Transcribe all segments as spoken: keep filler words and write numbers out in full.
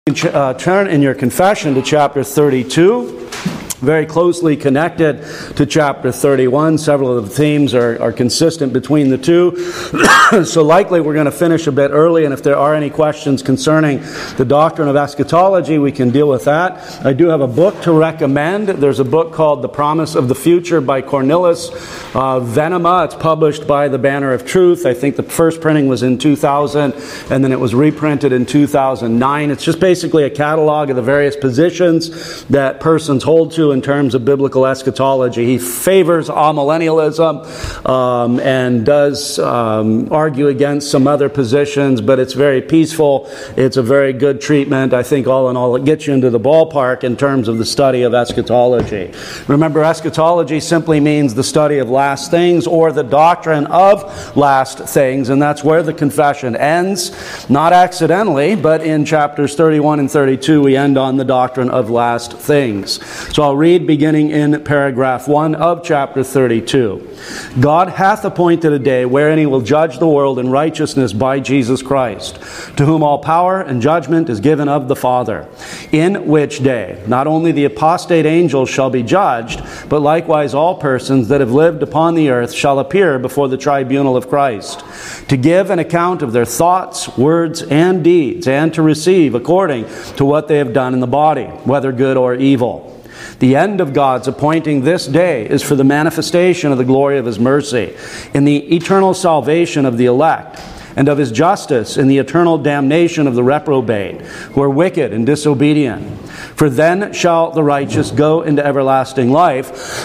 Uh, turn in your confession to chapter thirty-two, very closely connected to chapter thirty-one. Several of the themes are, are consistent between the two. So likely we're going to finish a bit early, and if there are any questions concerning the doctrine of eschatology, we can deal with that. I do have a book to recommend. There's a book called The Promise of the Future by Cornelis uh, Venema. It's published by the Banner of Truth. I think the first printing was in two thousand, and then it was reprinted in two thousand nine. It's just basically a catalog of the various positions that persons hold to in terms of biblical eschatology. He favors amillennialism um, and does um, argue against some other positions, but it's very peaceful. It's a very good treatment. I think all in all it gets you into the ballpark in terms of the study of eschatology. Remember, eschatology simply means the study of last things or the doctrine of last things, and that's where the confession ends. Not accidentally, but in chapters thirty-one and thirty-two we end on the doctrine of last things. So I'll read beginning in paragraph one of chapter thirty-two. God hath appointed a day wherein he will judge the world in righteousness by Jesus Christ, to whom all power and judgment is given of the Father. In which day not only the apostate angels shall be judged, but likewise all persons that have lived upon the earth shall appear before the tribunal of Christ, to give an account of their thoughts, words, and deeds, and to receive according to what they have done in the body, whether good or evil. The end of God's appointing this day is for the manifestation of the glory of his mercy, in the eternal salvation of the elect, and of his justice in the eternal damnation of the reprobate, who are wicked and disobedient. For then shall the righteous go into everlasting life,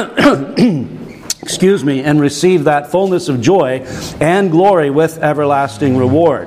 excuse me, and receive that fullness of joy and glory with everlasting reward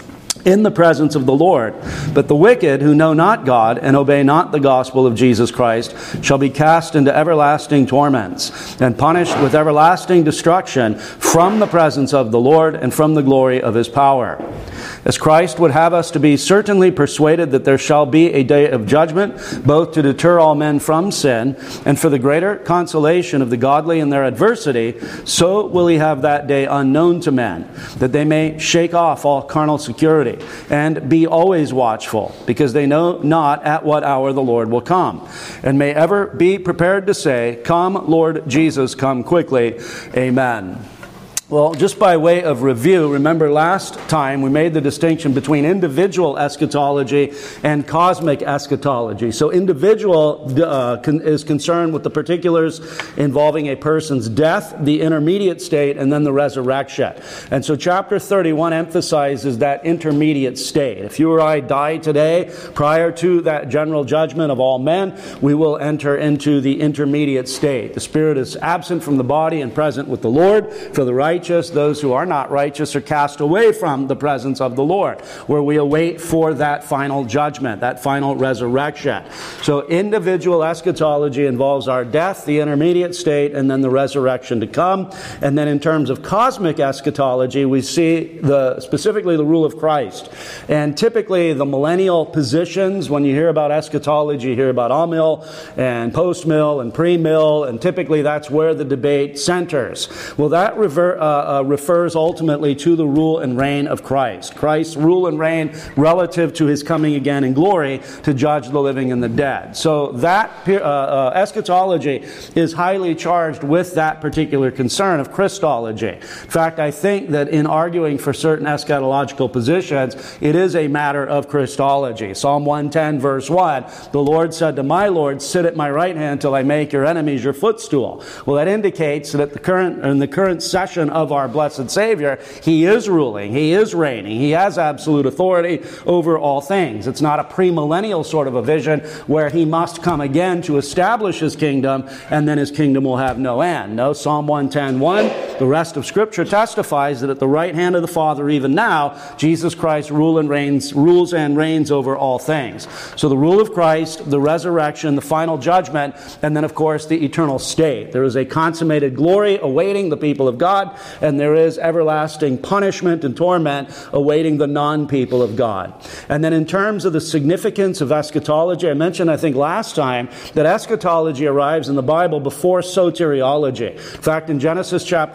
in the presence of the Lord. But the wicked, who know not God and obey not the gospel of Jesus Christ, shall be cast into everlasting torments, and punished with everlasting destruction from the presence of the Lord and from the glory of his power. As Christ would have us to be certainly persuaded that there shall be a day of judgment, both to deter all men from sin, and for the greater consolation of the godly in their adversity, so will he have that day unknown to men, that they may shake off all carnal security, and be always watchful, because they know not at what hour the Lord will come, and may ever be prepared to say, Come, Lord Jesus, come quickly. Amen. Well, just by way of review, remember last time we made the distinction between individual eschatology and cosmic eschatology. So individual uh, con- is concerned with the particulars involving a person's death, the intermediate state, and then the resurrection. And so chapter thirty-one emphasizes that intermediate state. If you or I die today, prior to that general judgment of all men, we will enter into the intermediate state. The spirit is absent from the body and present with the Lord. For the right Righteous, those who are not righteous are cast away from the presence of the Lord, where we await for that final judgment, that final resurrection. So individual eschatology involves our death, the intermediate state, and then the resurrection to come. And then in terms of cosmic eschatology, we see the specifically the rule of Christ. And typically the millennial positions, when you hear about eschatology, you hear about amill and post-mill and pre-mill, and typically that's where the debate centers. Well, that rever- Uh, uh, refers ultimately to the rule and reign of Christ. Christ's rule and reign relative to his coming again in glory to judge the living and the dead. So that uh, uh, eschatology is highly charged with that particular concern of Christology. In fact, I think that in arguing for certain eschatological positions, it is a matter of Christology. Psalm one ten verse one, the Lord said to my Lord, sit at my right hand till I make your enemies your footstool. Well, that indicates that at the current, in the current session of our blessed Savior, he is ruling, he is reigning, he has absolute authority over all things. It's not a premillennial sort of a vision where he must come again to establish his kingdom and then his kingdom will have no end. No, Psalm one ten one, the rest of Scripture testifies that at the right hand of the Father even now, Jesus Christ rule and reigns, rules and reigns over all things. So the rule of Christ, the resurrection, the final judgment, and then of course the eternal state. There is a consummated glory awaiting the people of God, and there is everlasting punishment and torment awaiting the non-people of God. And then in terms of the significance of eschatology, I mentioned, I think last time, that eschatology arrives in the Bible before soteriology. In fact, in Genesis chapters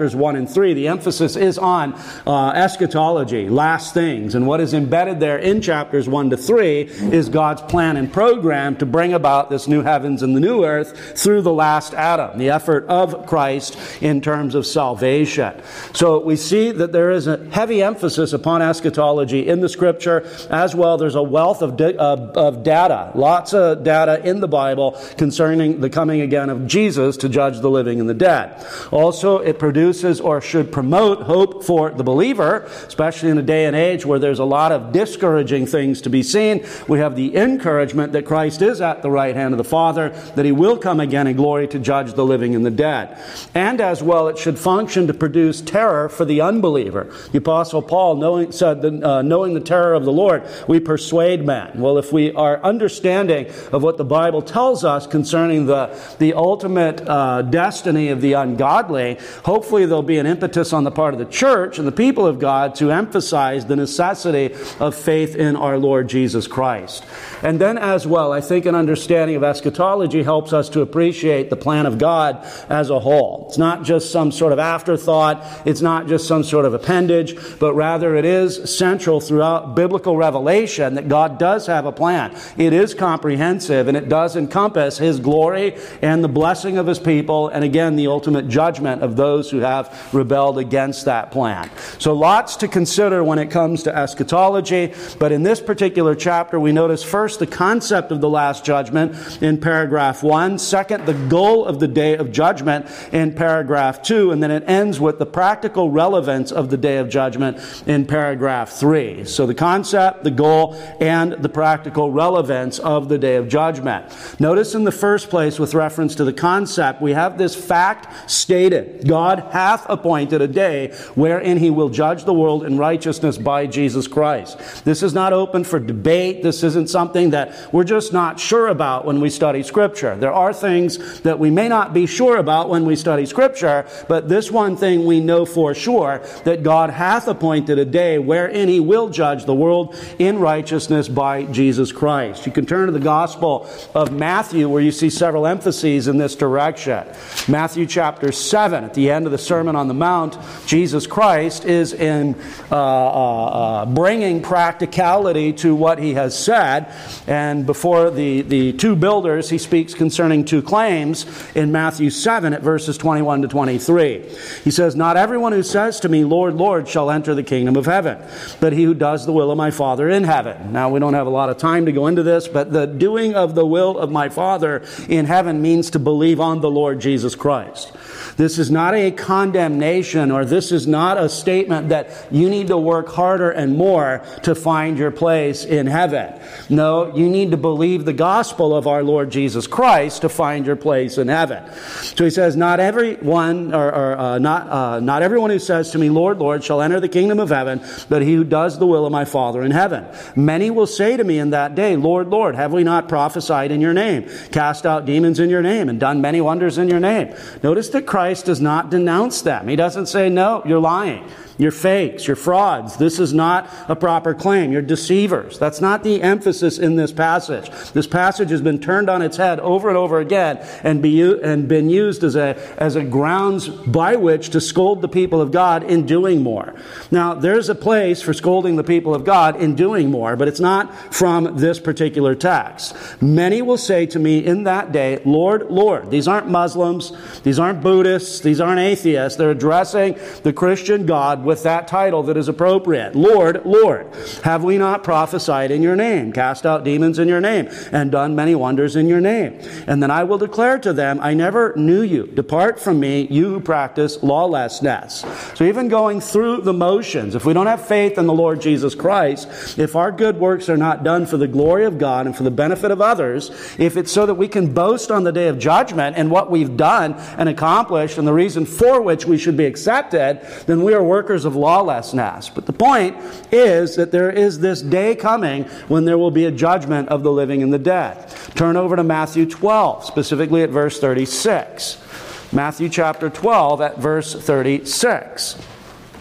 chapters one and three, the emphasis is on uh, eschatology, last things. And what is embedded there in chapters one to three is God's plan and program to bring about this new heavens and the new earth through the last Adam, the effort of Christ in terms of salvation. So we see that there is a heavy emphasis upon eschatology in the Scripture. As well, there's a wealth of, di- of, of data, lots of data in the Bible concerning the coming again of Jesus to judge the living and the dead. Also, it produces or should promote hope for the believer, especially in a day and age where there's a lot of discouraging things to be seen. We have the encouragement that Christ is at the right hand of the Father, that He will come again in glory to judge the living and the dead. And as well, it should function to produce terror for the unbeliever. The Apostle Paul knowing, said, that, uh, knowing the terror of the Lord, we persuade men. Well, if we are understanding of what the Bible tells us concerning the, the ultimate uh, destiny of the ungodly, hopefully there'll be an impetus on the part of the church and the people of God to emphasize the necessity of faith in our Lord Jesus Christ. And then as well, I think an understanding of eschatology helps us to appreciate the plan of God as a whole. It's not just some sort of afterthought. It's not just some sort of appendage, but rather it is central throughout biblical revelation that God does have a plan. It is comprehensive, and it does encompass His glory and the blessing of His people, and again, the ultimate judgment of those who have rebelled against that plan. So lots to consider when it comes to eschatology, but in this particular chapter, we notice first the concept of the last judgment in paragraph one, second, the goal of the day of judgment in paragraph two, and then it ends with the practical relevance of the day of judgment in paragraph three. So the concept, the goal, and the practical relevance of the day of judgment. Notice in the first place, with reference to the concept, we have this fact stated. God hath appointed a day wherein He will judge the world in righteousness by Jesus Christ. This is not open for debate. This isn't something that we're just not sure about when we study Scripture. There are things that we may not be sure about when we study Scripture, but this one thing we know for sure, that God hath appointed a day wherein He will judge the world in righteousness by Jesus Christ. You can turn to the Gospel of Matthew, where you see several emphases in this direction. Matthew chapter seven, at the end of the Sermon on the Mount, Jesus Christ is in uh, uh, uh, bringing practicality to what He has said. And before the, the two builders, He speaks concerning two claims in Matthew seven at verses twenty-one to twenty-three. He says, "Not everyone who says to me, Lord, Lord, shall enter the kingdom of heaven, but he who does the will of my Father in heaven." Now, we don't have a lot of time to go into this, but the doing of the will of my Father in heaven means to believe on the Lord Jesus Christ. This is not a condemnation, or this is not a statement that you need to work harder and more to find your place in heaven. No, you need to believe the gospel of our Lord Jesus Christ to find your place in heaven. So He says, "Not everyone, or, or uh, not uh, not everyone who says to me, Lord, Lord, shall enter the kingdom of heaven, but he who does the will of my Father in heaven. Many will say to me in that day, Lord, Lord, have we not prophesied in your name, cast out demons in your name, and done many wonders in your name?" Notice that Christ does not denounce them. He doesn't say, "No, you're lying. You're fakes. You're frauds. This is not a proper claim. You're deceivers." That's not the emphasis in this passage. This passage has been turned on its head over and over again and be and been used as a as a grounds by which to scold the people of God in doing more. Now, there's a place for scolding the people of God in doing more, but it's not from this particular text. "Many will say to me in that day, Lord, Lord." These aren't Muslims. These aren't Buddhists. These aren't atheists. They're addressing the Christian God with that title that is appropriate. "Lord, Lord, have we not prophesied in your name, cast out demons in your name, and done many wonders in your name? And then I will declare to them, I never knew you. Depart from me, you who practice lawlessness." So even going through the motions, if we don't have faith in the Lord Jesus Christ, if our good works are not done for the glory of God and for the benefit of others, if it's so that we can boast on the day of judgment and what we've done and accomplished and the reason for which we should be accepted, then we are workers of lawlessness. But the point is that there is this day coming when there will be a judgment of the living and the dead. Turn over to Matthew twelve, specifically at verse thirty-six. Matthew chapter twelve at verse thirty-six.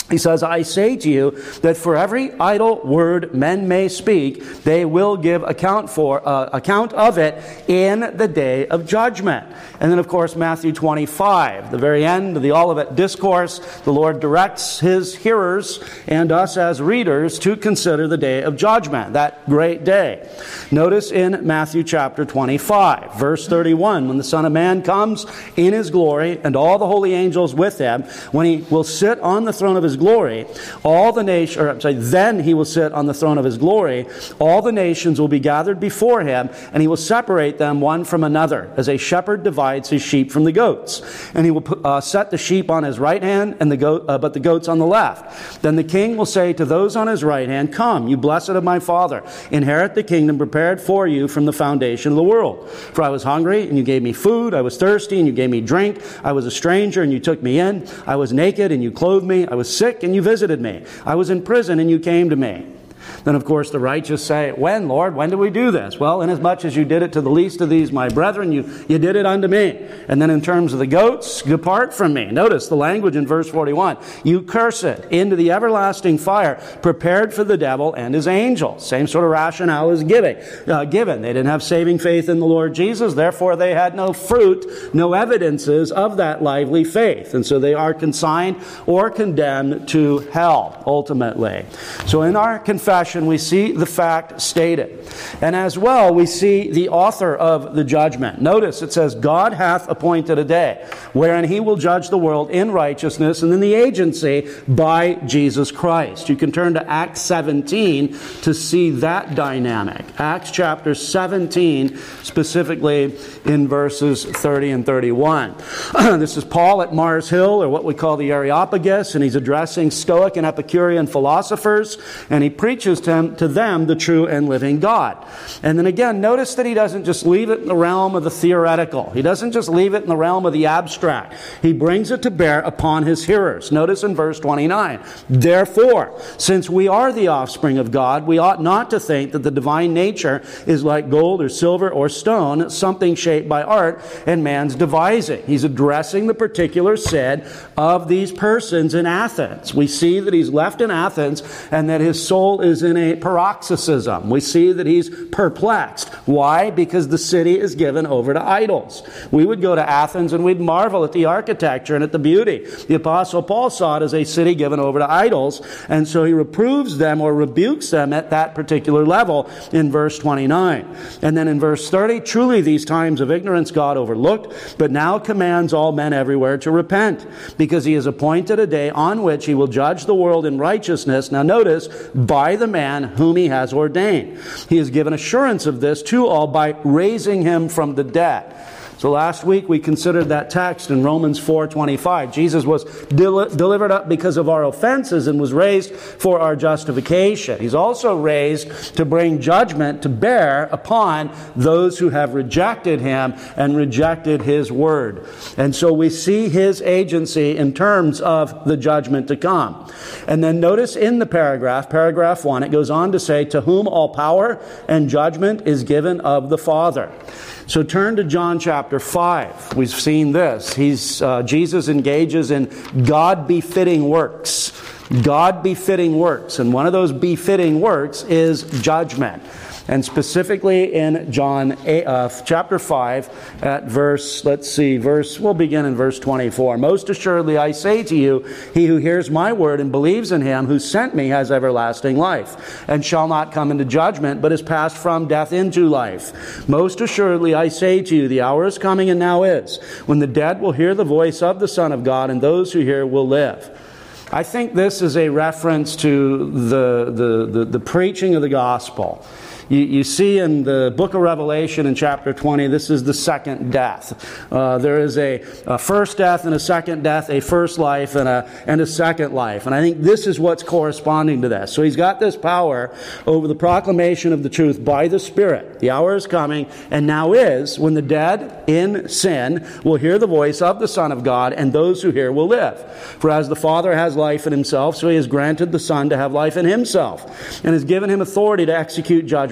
He says, I say to you that for every idle word men may speak, they will give account for uh, account of it in the day of judgment. And then, of course, Matthew twenty-five, the very end of the Olivet Discourse, the Lord directs his hearers and us as readers to consider the day of judgment, that great day. Notice in Matthew chapter twenty-five, verse thirty-one, when the Son of Man comes in his glory and all the holy angels with him, when he will sit on the throne of his glory, all the nations, or I'm sorry, then he will sit on the throne of his glory, all the nations will be gathered before him, and he will separate them one from another, as a shepherd divides his sheep from the goats. And he will put, uh, set the sheep on his right hand, and the goat, uh, but the goats on the left. Then the king will say to those on his right hand, Come, you blessed of my Father, inherit the kingdom prepared for you from the foundation of the world. For I was hungry, and you gave me food. I was thirsty, and you gave me drink. I was a stranger, and you took me in. I was naked, and you clothed me. I was sick, and you visited me. I was in prison, and you came to me. Then, of course, the righteous say, When, Lord? When did we do this? Well, inasmuch as you did it to the least of these, my brethren, you, you did it unto me. And then in terms of the goats, depart from me. Notice the language in verse forty-one. You cursed, into the everlasting fire, prepared for the devil and his angels. Same sort of rationale is giving, uh, given. They didn't have saving faith in the Lord Jesus. Therefore, they had no fruit, no evidences of that lively faith. And so they are consigned or condemned to hell, ultimately. So in our confession, we see the fact stated. And as well, we see the author of the judgment. Notice it says, God hath appointed a day wherein he will judge the world in righteousness, and then the agency by Jesus Christ. You can turn to Acts seventeen to see that dynamic. Acts chapter seventeen, specifically in verses thirty and thirty-one. This is Paul at Mars Hill, or what we call the Areopagus, and he's addressing Stoic and Epicurean philosophers, and he preaches to, to them the true and living God. And then again, notice that he doesn't just leave it in the realm of the theoretical. He doesn't just leave it in the realm of the abstract. He brings it to bear upon his hearers. Notice in verse twenty-nine, Therefore, since we are the offspring of God, we ought not to think that the divine nature is like gold or silver or stone, something shaped by art and man's devising. He's addressing the particular sin of these persons in Athens. We see that he's left in Athens and that his soul is in a paroxysm. We see that he's perplexed. Why? Because the city is given over to idols. We would go to Athens and we'd marvel at the architecture and at the beauty. The Apostle Paul saw it as a city given over to idols, and so he reproves them or rebukes them at that particular level in verse twenty-nine. And then in verse thirty, Truly these times of ignorance God overlooked, but now commands all men everywhere to repent, because he has appointed a day on which he will judge the world in righteousness. Now notice, by the man whom he has ordained. He has given assurance of this to all by raising him from the dead. So last week we considered that text in Romans four twenty-five. Jesus was del- delivered up because of our offenses and was raised for our justification. He's also raised to bring judgment to bear upon those who have rejected him and rejected his word. And so we see his agency in terms of the judgment to come. And then notice in the paragraph, paragraph one, it goes on to say, To whom all power and judgment is given of the Father. So turn to John chapter five. We've seen this. He's uh, Jesus engages in God-befitting works. God-befitting works. And one of those befitting works is judgment. And specifically in John eight, uh, chapter five at verse, let's see, verse, we'll begin in verse twenty-four. Most assuredly I say to you, he who hears my word and believes in him who sent me has everlasting life, and shall not come into judgment, but is passed from death into life. Most assuredly I say to you, the hour is coming and now is, when the dead will hear the voice of the Son of God, and those who hear will live. I think this is a reference to the, the, the, the preaching of the gospel. You, you see in the book of Revelation in chapter twenty, this is the second death. Uh, there is a, a first death and a second death, a first life and a, and a second life. And I think this is what's corresponding to this. So he's got this power over the proclamation of the truth by the Spirit. The hour is coming, and now is, when the dead in sin will hear the voice of the Son of God, and those who hear will live. For as the Father has life in himself, so he has granted the Son to have life in himself, and has given him authority to execute judgment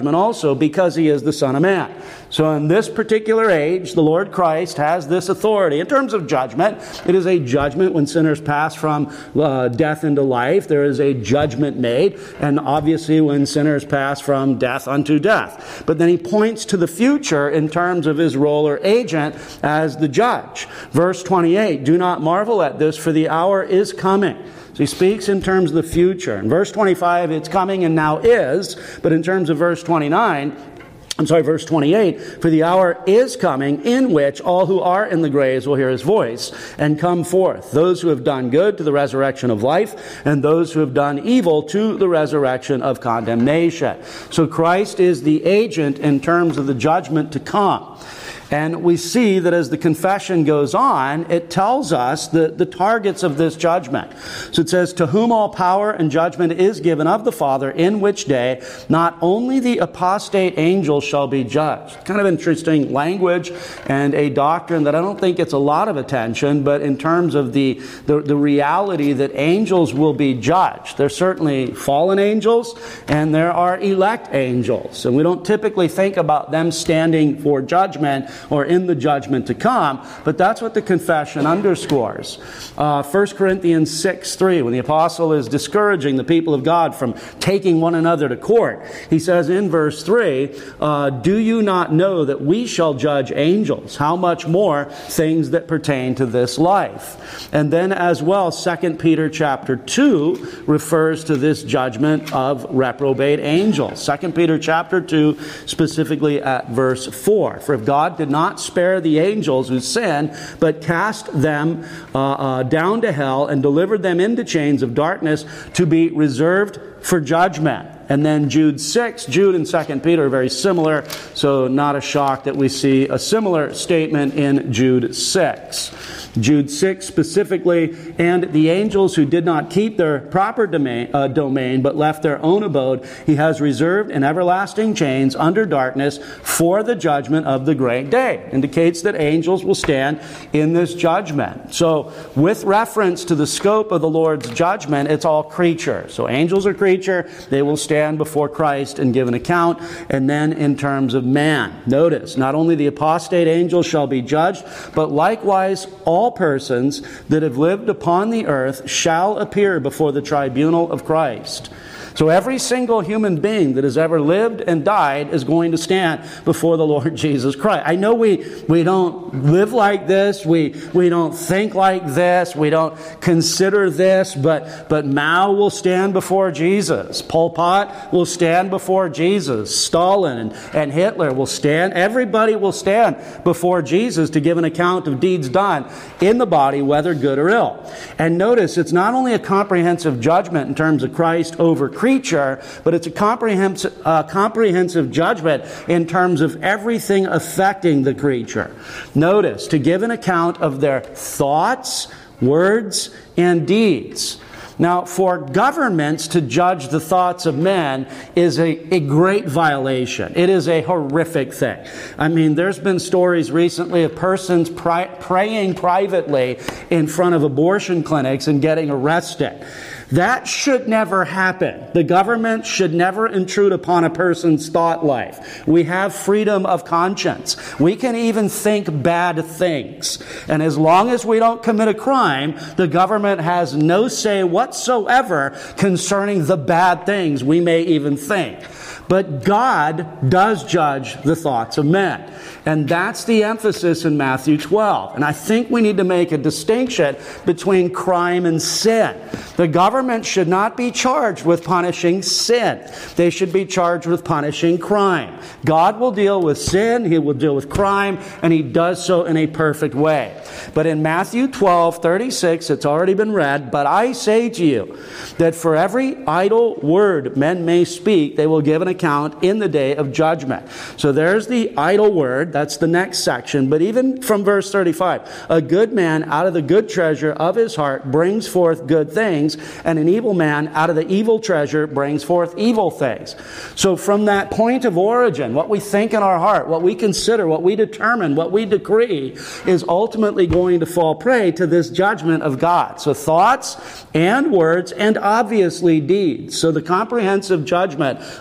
judgment also, because he is the Son of Man. So in this particular age, the Lord Christ has this authority. In terms of judgment, it is a judgment when sinners pass from uh, death into life. There is a judgment made, and obviously when sinners pass from death unto death. But then he points to the future in terms of his role or agent as the judge. Verse twenty-eight, do not marvel at this, for the hour is coming. So he speaks in terms of the future. In verse twenty-five, it's coming and now is. But in terms of verse twenty-nine, I'm sorry, verse twenty-eight, for the hour is coming in which all who are in the graves will hear his voice and come forth. Those who have done good to the resurrection of life, and those who have done evil to the resurrection of condemnation. So Christ is the agent in terms of the judgment to come. And we see that as the confession goes on, it tells us the, the targets of this judgment. So it says, to whom all power and judgment is given of the Father, in which day not only the apostate angels shall be judged. Kind of interesting language and a doctrine that I don't think gets a lot of attention, but in terms of the, the, the reality that angels will be judged. There's certainly fallen angels and there are elect angels. And we don't typically think about them standing for judgment or in the judgment to come, but that's what the confession underscores. Uh, First Corinthians six three, when the apostle is discouraging the people of God from taking one another to court, he says in verse three, uh, do you not know that we shall judge angels? How much more things that pertain to this life? And then as well, Second Peter chapter two refers to this judgment of reprobate angels. Second Peter chapter two, specifically at verse four, for if God did not spare the angels who sinned, but cast them uh, uh, down to hell and delivered them into chains of darkness to be reserved for judgment. And then Jude six, Jude and Second Peter are very similar, so not a shock that we see a similar statement in Jude six. Jude six specifically, and the angels who did not keep their proper domain, uh, domain but left their own abode, he has reserved in everlasting chains under darkness for the judgment of the great day. Indicates that angels will stand in this judgment. So with reference to the scope of the Lord's judgment, it's all creature. So angels are creature, they will stand before Christ and give an account. And then in terms of man, notice, not only the apostate angels shall be judged, but likewise all persons that have lived upon the earth shall appear before the tribunal of Christ. So every single human being that has ever lived and died is going to stand before the Lord Jesus Christ. I know we, we don't live like this, we, we don't think like this, we don't consider this, but, but Mao will stand before Jesus. Pol Pot will stand before Jesus. Stalin and, and Hitler will stand. Everybody will stand before Jesus to give an account of deeds done in the body, whether good or ill. And notice, it's not only a comprehensive judgment in terms of Christ over creature, but it's a comprehensive, uh, comprehensive judgment in terms of everything affecting the creature. Notice, to give an account of their thoughts, words, and deeds. Now, for governments to judge the thoughts of men is a, a great violation. It is a horrific thing. I mean, there's been stories recently of persons pri- praying privately in front of abortion clinics and getting arrested. That should never happen. The government should never intrude upon a person's thought life. We have freedom of conscience. We can even think bad things. And as long as we don't commit a crime, the government has no say whatsoever concerning the bad things we may even think. But God does judge the thoughts of men. And that's the emphasis in Matthew twelve. And I think we need to make a distinction between crime and sin. The government should not be charged with punishing sin. They should be charged with punishing crime. God will deal with sin, He will deal with crime, and He does so in a perfect way. But in Matthew twelve thirty-six, it's already been read, but I say to you that for every idle word men may speak, they will give an account in the day of judgment. So there's the idle word. That's the next section. But even from verse thirty-five, a good man out of the good treasure of his heart brings forth good things, and an evil man out of the evil treasure brings forth evil things. So from that point of origin, what we think in our heart, what we consider, what we determine, what we decree is ultimately going to fall prey to this judgment of God. So thoughts and words and obviously deeds. So the comprehensive judgment of our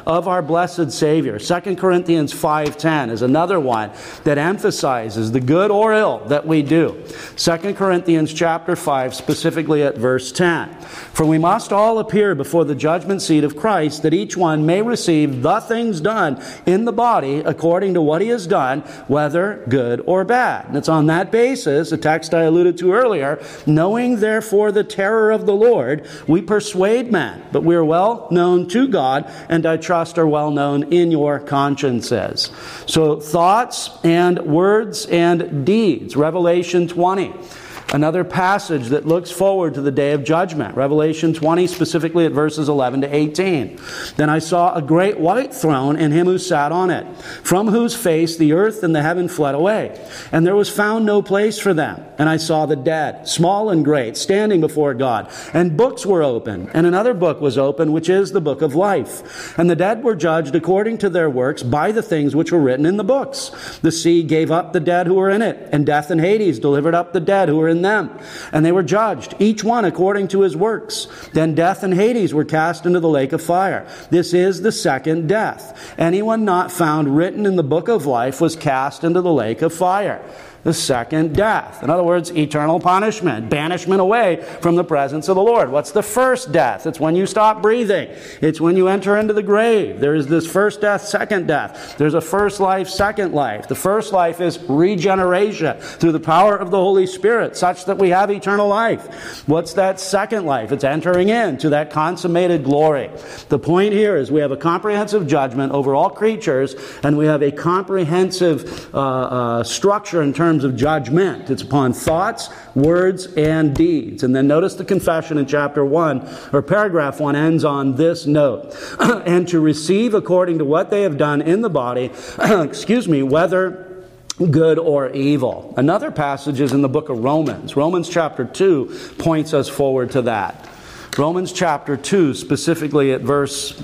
blessed Savior. Second Corinthians five ten is another one that emphasizes the good or ill that we do. Second Corinthians chapter five, specifically at verse ten. For we must all appear before the judgment seat of Christ, that each one may receive the things done in the body according to what he has done, whether good or bad. And it's on that basis, the text I alluded to earlier, knowing therefore the terror of the Lord, we persuade men, but we are well known to God, and I trust are well known in your consciences. So thoughts and words and deeds. Revelation twenty. Another passage that looks forward to the day of judgment. Revelation twenty, specifically at verses eleven to eighteen. Then I saw a great white throne and him who sat on it, from whose face the earth and the heaven fled away. And there was found no place for them. And I saw the dead, small and great, standing before God. And books were opened. And another book was opened, which is the book of life. And the dead were judged according to their works by the things which were written in the books. The sea gave up the dead who were in it. And death and Hades delivered up the dead who were in them, and they were judged, each one according to his works. Then death and Hades were cast into the lake of fire. This is the second death. Anyone not found written in the book of life was cast into the lake of fire. The second death. In other words, eternal punishment, banishment away from the presence of the Lord. What's the first death? It's when you stop breathing. It's when you enter into the grave. There is this first death, second death. There's a first life, second life. The first life is regeneration through the power of the Holy Spirit, such that we have eternal life. What's that second life? It's entering into that consummated glory. The point here is we have a comprehensive judgment over all creatures, and we have a comprehensive uh, uh, structure in terms of judgment. It's upon thoughts, words, and deeds. And then notice the confession in chapter one, or paragraph one, ends on this note. And to receive according to what they have done in the body, excuse me, whether good or evil. Another passage is in the book of Romans. Romans chapter two points us forward to that. Romans chapter two, specifically at verse...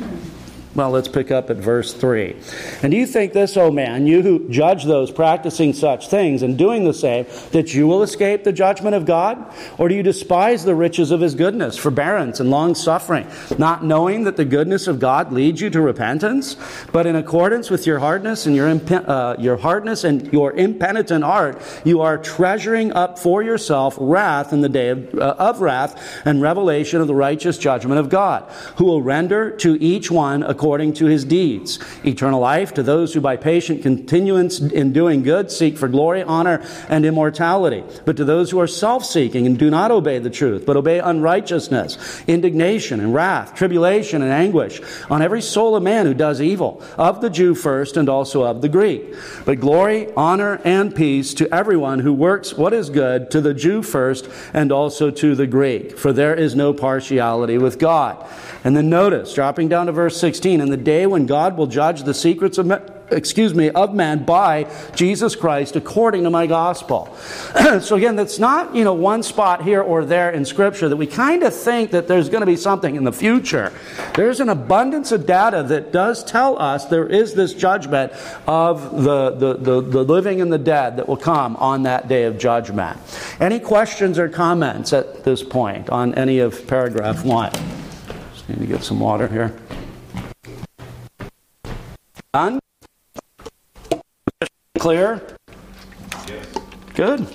Well, let's pick up at verse three. And do you think this, O man, you who judge those practicing such things and doing the same, that you will escape the judgment of God? Or do you despise the riches of his goodness, forbearance, and long-suffering, not knowing that the goodness of God leads you to repentance? But in accordance with your hardness and your imp- uh, your hardness and your impenitent heart, you are treasuring up for yourself wrath in the day of, uh, of wrath and revelation of the righteous judgment of God, who will render to each one according according to his deeds. Eternal life to those who by patient continuance in doing good seek for glory, honor, and immortality. But to those who are self-seeking and do not obey the truth, but obey unrighteousness, indignation and wrath, tribulation and anguish on every soul of man who does evil, of the Jew first and also of the Greek. But glory, honor, and peace to everyone who works what is good, to the Jew first and also to the Greek. For there is no partiality with God. And then notice, dropping down to verse sixteen, in the day when God will judge the secrets of, excuse me, of man by Jesus Christ according to my gospel. So again, that's not, you know, one spot here or there in Scripture that we kind of think that there's going to be something in the future. There's an abundance of data that does tell us there is this judgment of the, the, the, the living and the dead that will come on that day of judgment. Any questions or comments at this point on any of paragraph one? Just need to get some water here. Done? Clear? Yes. Good.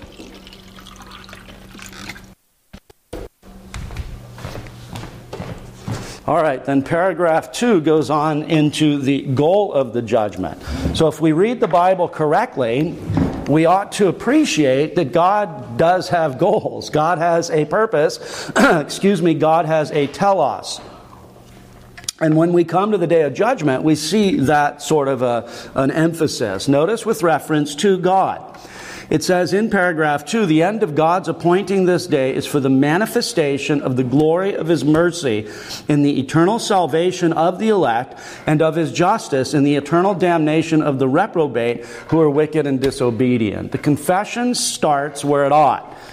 All right, then paragraph two goes on into the goal of the judgment. So if we read the Bible correctly, we ought to appreciate that God does have goals. God has a purpose. Excuse me, God has a telos. And when we come to the day of judgment, we see that sort of a, an emphasis. Notice with reference to God. It says in paragraph two, the end of God's appointing this day is for the manifestation of the glory of his mercy in the eternal salvation of the elect, and of his justice in the eternal damnation of the reprobate who are wicked and disobedient. The confession starts where it ought.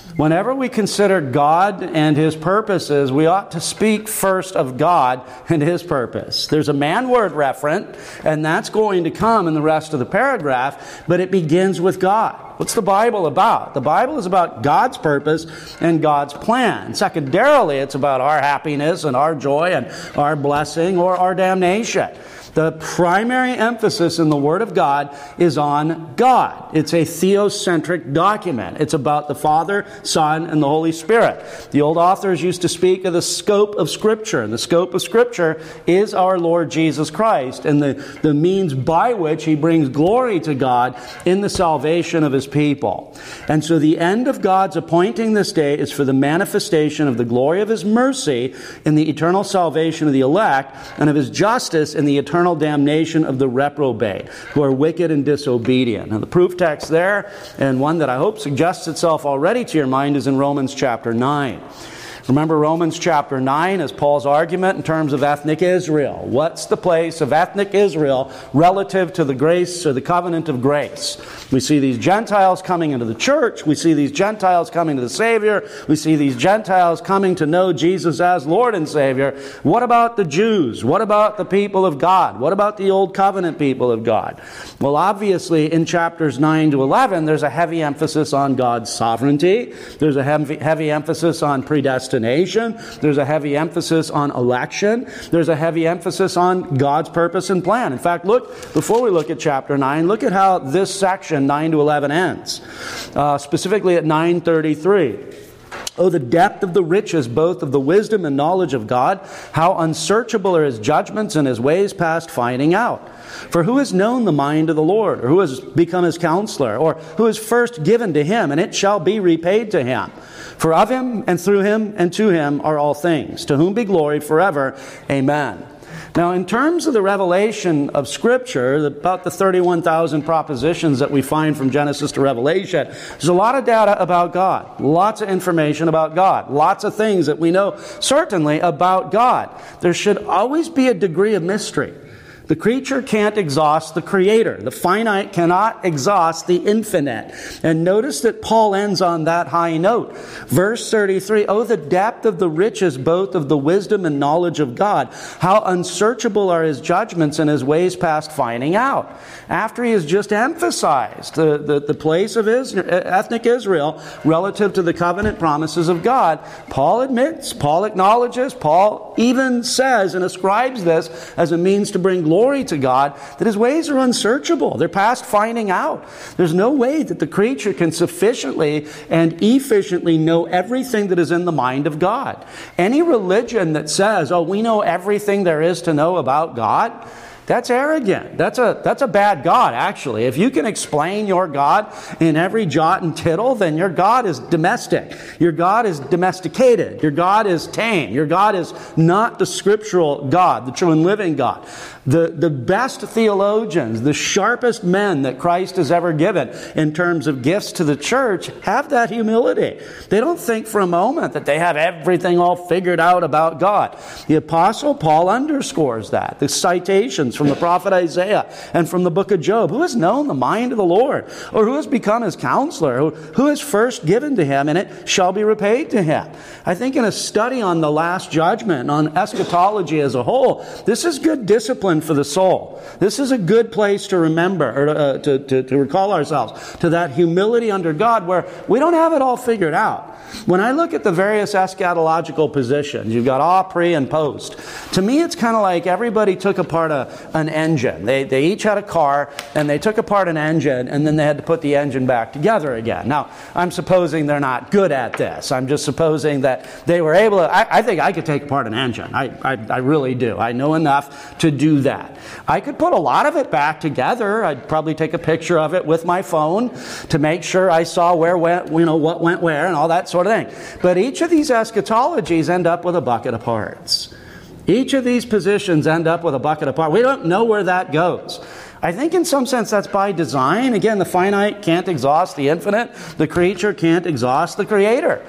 Whenever we consider God and His purposes, we ought to speak first of God and His purpose. There's a man-word referent, and that's going to come in the rest of the paragraph, but it begins with God. What's the Bible about? The Bible is about God's purpose and God's plan. Secondarily, it's about our happiness and our joy and our blessing or our damnation. The primary emphasis in the Word of God is on God. It's a theocentric document. It's about the Father, Son, and the Holy Spirit. The old authors used to speak of the scope of Scripture. And the scope of Scripture is our Lord Jesus Christ and the, the means by which He brings glory to God in the salvation of His people. And so the end of God's appointing this day is for the manifestation of the glory of His mercy in the eternal salvation of the elect and of His justice in the eternal damnation of the reprobate, who are wicked and disobedient. And the proof text there, and one that I hope suggests itself already to your mind, is in Romans chapter nine. Remember Romans chapter nine as Paul's argument in terms of ethnic Israel. What's the place of ethnic Israel relative to the grace or the covenant of grace? We see these Gentiles coming into the church. We see these Gentiles coming to the Savior. We see these Gentiles coming to know Jesus as Lord and Savior. What about the Jews? What about the people of God? What about the old covenant people of God? Well, obviously in chapters nine to eleven, there's a heavy emphasis on God's sovereignty. There's a heavy, heavy emphasis on predestination. There's a heavy emphasis on election. There's a heavy emphasis on God's purpose and plan. In fact, look, before we look at chapter nine, look at how this section, nine to eleven, ends. Uh, specifically at nine thirty-three. Oh, the depth of the riches, both of the wisdom and knowledge of God. How unsearchable are His judgments and His ways past finding out. For who has known the mind of the Lord? Or who has become His counselor? Or who is first given to Him, and it shall be repaid to Him? For of Him, and through Him, and to Him are all things, to whom be glory forever. Amen. Now, in terms of the revelation of Scripture, about the thirty-one thousand propositions that we find from Genesis to Revelation, there's a lot of data about God, lots of information about God, lots of things that we know certainly about God. There should always be a degree of mystery. The creature can't exhaust the Creator. The finite cannot exhaust the infinite. And notice that Paul ends on that high note. Verse thirty-three, oh, the depth of the riches, both of the wisdom and knowledge of God. How unsearchable are His judgments and His ways past finding out. After he has just emphasized the, the, the place of Israel, ethnic Israel relative to the covenant promises of God, Paul admits, Paul acknowledges, Paul even says and ascribes this as a means to bring glory Glory to God, that His ways are unsearchable. They're past finding out. There's no way that the creature can sufficiently and efficiently know everything that is in the mind of God. Any religion that says, oh, we know everything there is to know about God, that's arrogant. That's a, that's a bad God, actually. If you can explain your God in every jot and tittle, then your God is domestic. Your God is domesticated. Your God is tame. Your God is not the scriptural God, the true and living God. The, the best theologians, the sharpest men that Christ has ever given in terms of gifts to the church have that humility. They don't think for a moment that they have everything all figured out about God. The Apostle Paul underscores that. The citations from the prophet Isaiah and from the book of Job. Who has known the mind of the Lord? Or who has become His counselor? Who is first given to Him, and it shall be repaid to Him? I think in a study on the Last Judgment, on eschatology as a whole, this is good discipline for the soul. This is a good place to remember, or uh, to, to, to recall ourselves to that humility under God where we don't have it all figured out. When I look at the various eschatological positions, you've got a, pre, and post. To me, it's kind of like everybody took apart a, an engine. They, they each had a car, and they took apart an engine, and then they had to put the engine back together again. Now, I'm supposing they're not good at this. I'm just supposing that they were able to... I, I think I could take apart an engine. I, I, I really do. I know enough to do that. I could put a lot of it back together. I'd probably take a picture of it with my phone to make sure I saw where went, you know, what went where and all that sort of thing. But each of these eschatologies end up with a bucket of parts. Each of these positions end up with a bucket of parts. We don't know where that goes. I think in some sense that's by design. Again, the finite can't exhaust the infinite. The creature can't exhaust the Creator.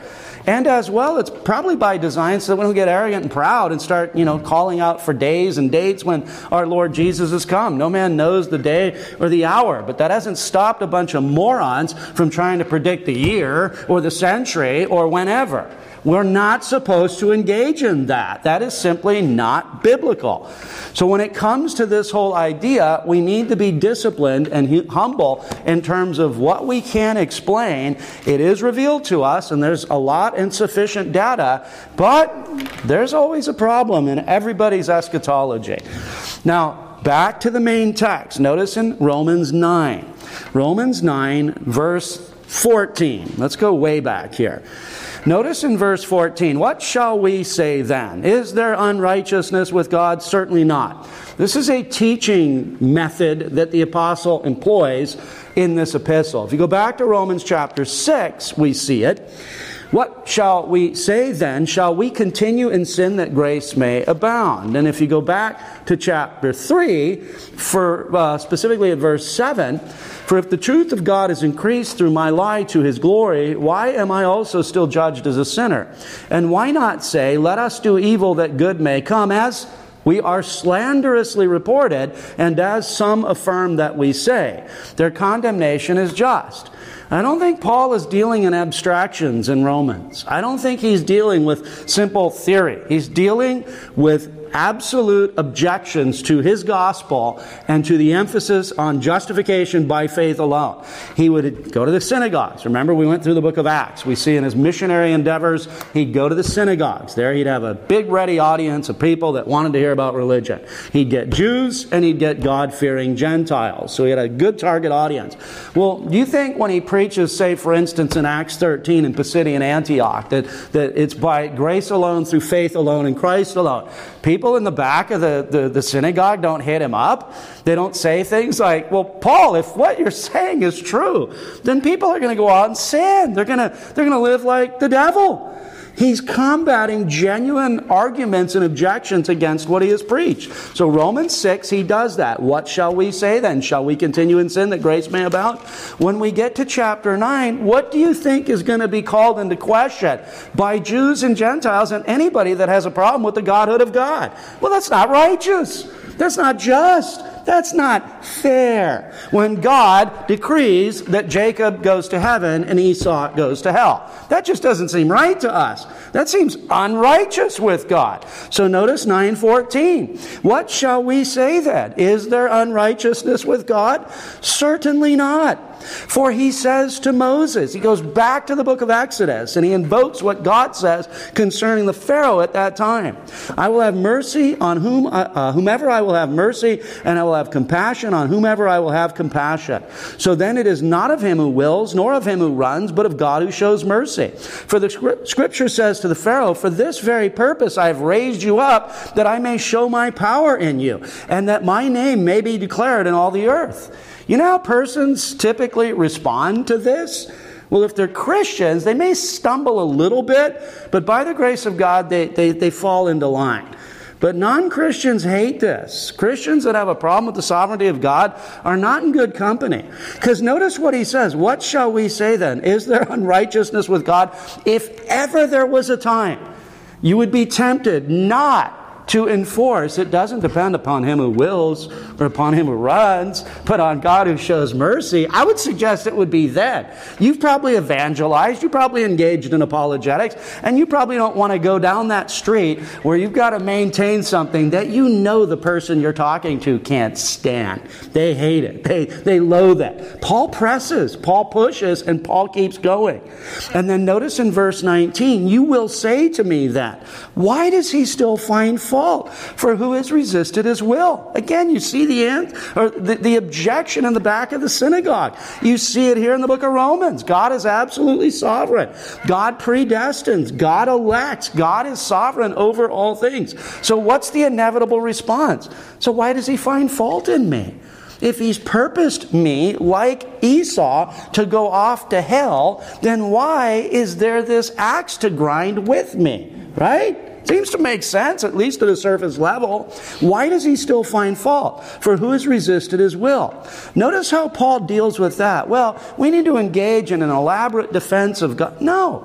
And as well, it's probably by design so that we don't get arrogant and proud and start, you know, calling out for days and dates when our Lord Jesus has come. No man knows the day or the hour. But that hasn't stopped a bunch of morons from trying to predict the year or the century or whenever. We're not supposed to engage in that. That is simply not biblical. So when it comes to this whole idea, we need to be disciplined and humble in terms of what we can explain. It is revealed to us, and there's a lot and sufficient data, but there's always a problem in everybody's eschatology. Now, back to the main text. Notice in Romans nine. Romans nine, verse fourteen. Let's go way back here. Notice in verse fourteen, what shall we say then? Is there unrighteousness with God? Certainly not. This is a teaching method that the apostle employs in this epistle. If you go back to Romans chapter six, we see it. What shall we say then? Shall we continue in sin that grace may abound? And if you go back to chapter three, for uh, specifically at verse seven, for if the truth of God is increased through my lie to his glory, why am I also still judged as a sinner? And why not say, let us do evil that good may come, as we are slanderously reported, and as some affirm that we say. Their condemnation is just. I don't think Paul is dealing in abstractions in Romans. I don't think he's dealing with simple theory. He's dealing with absolute objections to his gospel and to the emphasis on justification by faith alone. He would go to the synagogues. Remember, we went through the book of Acts. We see in his missionary endeavors, he'd go to the synagogues. There he'd have a big ready audience of people that wanted to hear about religion. He'd get Jews and he'd get God-fearing Gentiles. So he had a good target audience. Well, do you think when he preaches, say for instance in Acts thirteen in Pisidian Antioch, that, that it's by grace alone, through faith alone, in Christ alone, people People in the back of the, the, the synagogue don't hit him up? They don't say things like, well, Paul, if what you're saying is true, then people are going to go out and sin. They're going to, they're going to live like the devil. He's combating genuine arguments and objections against what he has preached. So Romans six, he does that. What shall we say then? Shall we continue in sin that grace may abound? When we get to chapter nine, what do you think is going to be called into question by Jews and Gentiles and anybody that has a problem with the Godhood of God? Well, that's not righteous. That's not just. That's not fair. When God decrees that Jacob goes to heaven and Esau goes to hell. That just doesn't seem right to us. That seems unrighteous with God. So notice nine fourteen. What shall we say then? Is there unrighteousness with God? Certainly not. For he says to Moses, he goes back to the book of Exodus and he invokes what God says concerning the Pharaoh at that time. I will have mercy on whom I, uh, whomever I will have mercy, and I will have compassion on whomever I will have compassion. So then it is not of him who wills, nor of him who runs, but of God who shows mercy. For the scripture says to the Pharaoh, for this very purpose I have raised you up, that I may show my power in you, and that my name may be declared in all the earth. You know how persons typically respond to this? Well, if they're Christians, they may stumble a little bit, but by the grace of God, they, they, they fall into line. But non-Christians hate this. Christians that have a problem with the sovereignty of God are not in good company. Because notice what he says. What shall we say then? Is there unrighteousness with God? If ever there was a time you would be tempted not to enforce, it doesn't depend upon him who wills or upon him who runs, but on God who shows mercy. I would suggest it would be then. You've probably evangelized, you probably engaged in apologetics, and you probably don't want to go down that street where you've got to maintain something that you know the person you're talking to can't stand. They hate it. They, they loathe it. Paul presses, Paul pushes, and Paul keeps going. And then notice in verse nineteen, you will say to me that, why does he still find fault? For who has resisted his will? Again, you see the end, or the, the objection in the back of the synagogue. You see it here in the book of Romans. God is absolutely sovereign. God predestines. God elects. God is sovereign over all things. So what's the inevitable response? So why does he find fault in me? If he's purposed me, like Esau, to go off to hell, then why is there this axe to grind with me? Right? Seems to make sense, at least at a surface level. Why does he still find fault? For who has resisted his will? Notice how Paul deals with that. Well, we need to engage in an elaborate defense of God. No.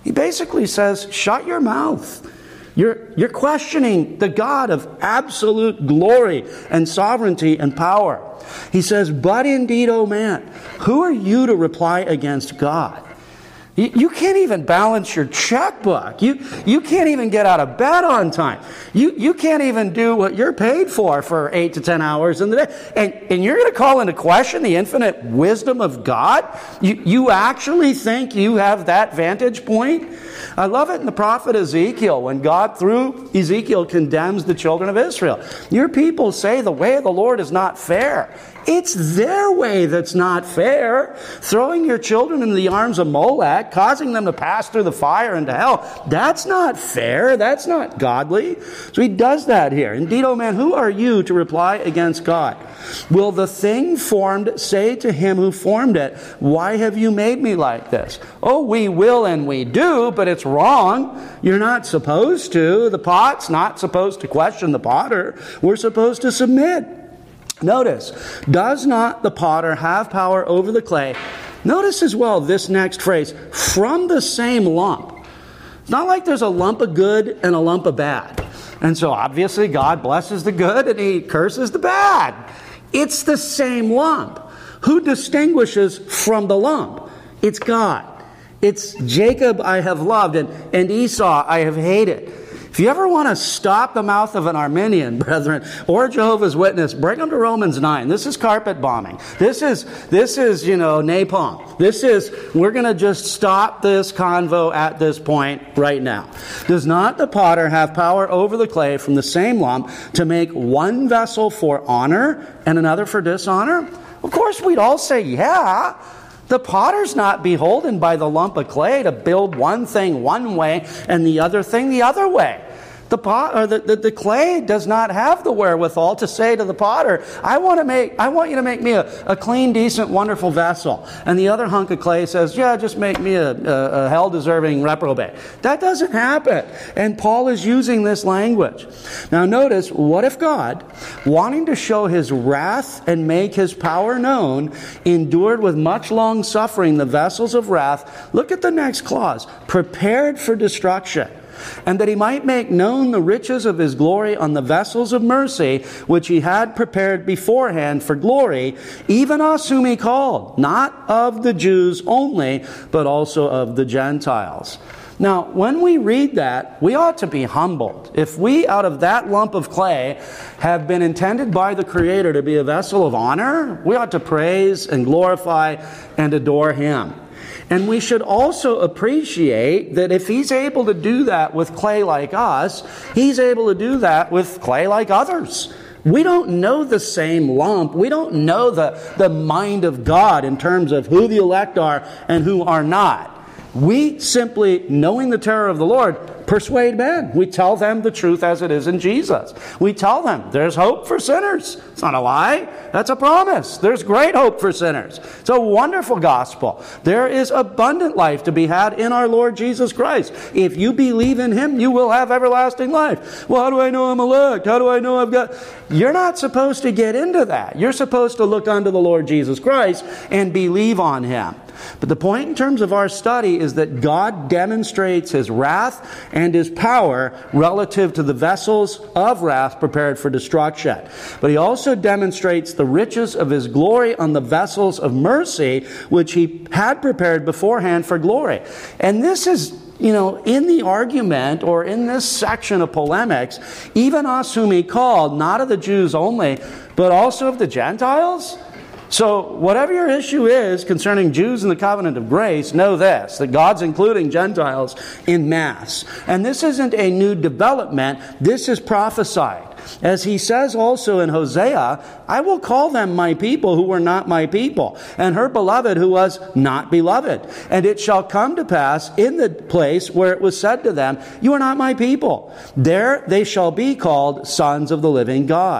He basically says, shut your mouth. You're, you're questioning the God of absolute glory and sovereignty and power. He says, but indeed, O man, who are you to reply against God? You, you can't even balance your checkbook. You, you can't even get out of bed on time. You, you can't even do what you're paid for for eight to ten hours in the day. And, and you're going to call into question the infinite wisdom of God? You, you actually think you have that vantage point? I love it in the prophet Ezekiel when God, through Ezekiel, condemns the children of Israel. Your people say the way of the Lord is not fair. It's their way that's not fair. Throwing your children into the arms of Molech, causing them to pass through the fire into hell, that's not fair. That's not godly. So he does that here. Indeed, O man, who are you to reply against God? Will the thing formed say to him who formed it, why have you made me like this? Oh, we will and we do, but it's wrong. You're not supposed to. The pot's not supposed to question the potter. We're supposed to submit. Notice, does not the potter have power over the clay? Notice as well this next phrase, from the same lump. It's not like there's a lump of good and a lump of bad. And so obviously God blesses the good and he curses the bad. It's the same lump. Who distinguishes from the lump? It's God. It's Jacob I have loved and, and Esau I have hated. If you ever want to stop the mouth of an Arminian, brethren, or Jehovah's Witness, bring them to Romans nine. This is carpet bombing. This is, this is, you know, napalm. This is, we're going to just stop this convo at this point right now. Does not the potter have power over the clay from the same lump to make one vessel for honor and another for dishonor? Of course, we'd all say, yeah. The potter's not beholden by the lump of clay to build one thing one way and the other thing the other way. The, pot, or the, the, the clay does not have the wherewithal to say to the potter, I want to make, I want you to make me a, a clean, decent, wonderful vessel. And the other hunk of clay says, yeah, just make me a, a, a hell-deserving reprobate. That doesn't happen. And Paul is using this language. Now notice, what if God, wanting to show his wrath and make his power known, endured with much long suffering the vessels of wrath? Look at the next clause. Prepared for destruction. And that he might make known the riches of his glory on the vessels of mercy, which he had prepared beforehand for glory, even us whom he called, not of the Jews only, but also of the Gentiles. Now, when we read that, we ought to be humbled. If we, out of that lump of clay, have been intended by the Creator to be a vessel of honor, we ought to praise and glorify and adore him. And we should also appreciate that if he's able to do that with clay like us, he's able to do that with clay like others. We don't know the same lump. We don't know the, the mind of God in terms of who the elect are and who are not. We simply, knowing the terror of the Lord, persuade men. We tell them the truth as it is in Jesus. We tell them there's hope for sinners. It's not a lie. That's a promise. There's great hope for sinners. It's a wonderful gospel. There is abundant life to be had in our Lord Jesus Christ. If you believe in him, you will have everlasting life. Well, how do I know I'm elect? How do I know I've got... You're not supposed to get into that. You're supposed to look unto the Lord Jesus Christ and believe on him. But the point in terms of our study is that God demonstrates his wrath and his power relative to the vessels of wrath prepared for destruction. But he also demonstrates the riches of his glory on the vessels of mercy, which he had prepared beforehand for glory. And this is, you know, in the argument or in this section of polemics, even us whom he called, not of the Jews only, but also of the Gentiles. So whatever your issue is concerning Jews in the covenant of grace, know this, that God's including Gentiles in mass. And this isn't a new development, this is prophesied. As he says also in Hosea, I will call them my people who were not my people, and her beloved who was not beloved. And it shall come to pass in the place where it was said to them, you are not my people. There they shall be called sons of the living God.